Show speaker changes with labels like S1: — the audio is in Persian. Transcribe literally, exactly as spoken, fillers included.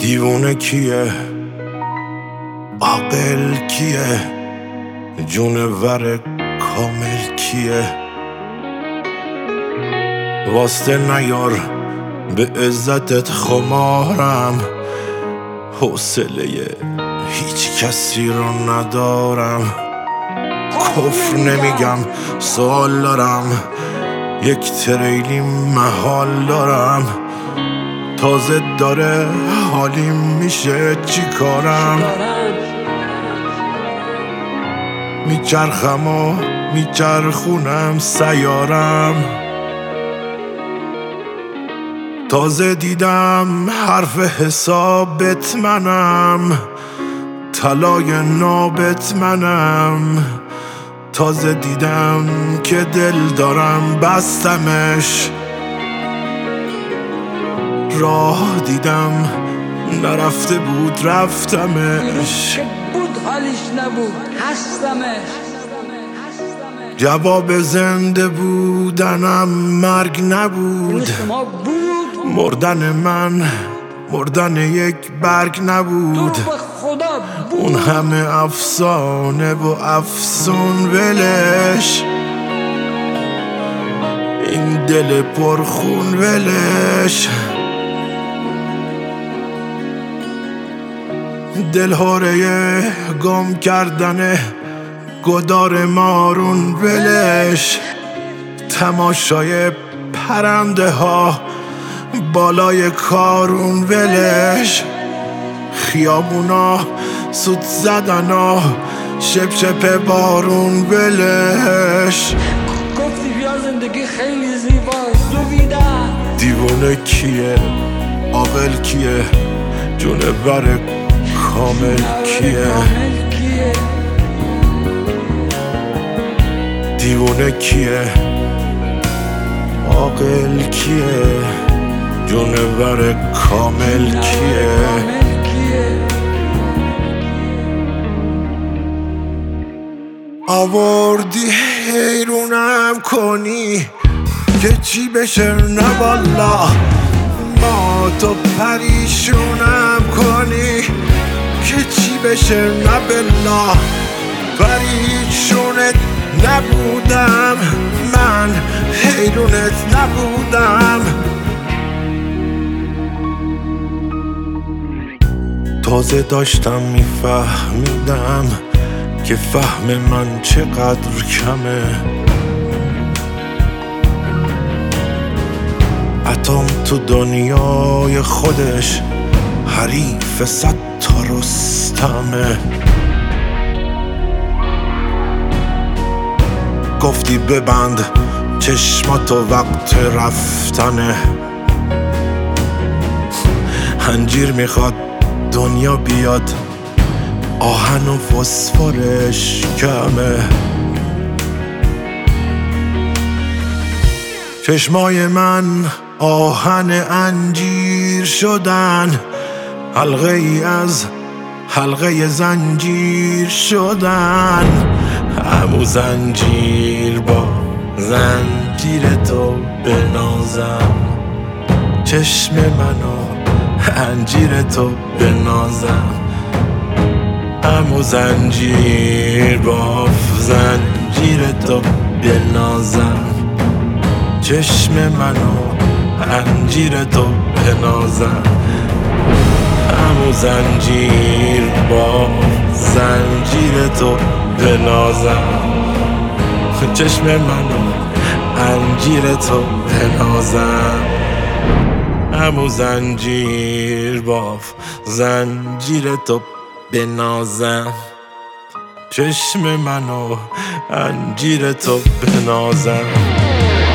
S1: دیوونه کیه، عاقل کیه، جونور کامل کیه؟ واسطه نیار به عزتت خمارم، حوصله هیچ کسی رو ندارم. کفر نمیگم سوال دارم، یک تریلی محال دارم. تازه داره حالیم میشه چی کارم؟ میچرخم و میچرخونم سیارم. تازه دیدم حرف حسابت منم، طلای نابت منم. تازه دیدم که دل دارم بستمش، راه دیدم نرفته بود رفتمش.
S2: بود حالیش نبود هستمش.
S1: جواب زنده بودنم مرگ نبود، مردن من مردن یک برگ نبود. اون همه افسانه و افسون ولش، این دل پرخون ولش. دل هاره گم کردن گدار مارون ولش. تماشای پرنده ها بالای کارون ولش. خیابونا سوت زدنا شپ شپ بارون ولش.
S2: گفتی بیا زندگی خیلی زیباست دویدم.
S1: دیوونه کیه، عاقل کیه، جونور کامل کیه؟ دیوونه کیه، عاقل کیه، جونور کامل کیه؟ آوردی حیرونم کنی که چی بشه نه والا. ما تو پریشونم کنی که چی بشه نه بلا. پریشونت نبودم من، حیرونت نبودم. تازه داشتم میفهمیدم که فهم من چقدر کمه. اتم تو دنیای خودش حریف صد تا رستمه. گفتی ببند چشماتو وقت رفتنه. انجیر میخواد دنیا بیاد، آهن و فسفرش کمه. چشمای من آهن انجیر شدن، حلقه ای از حلقه زنجیر شدن. همو زنجیر با زنجیر تو بنازم، چشم منو انجیر تو بنازم. همو زنجیر با زنجیر تو بنازم، چشم منو انجیر تو بنازم. همو زنجیر با زنجیر تو بنازم، چشم منو انجیر تو بنازم. همو زنجیر با زنجیر تو بنازم، چشم منو انجیر تو بنازم.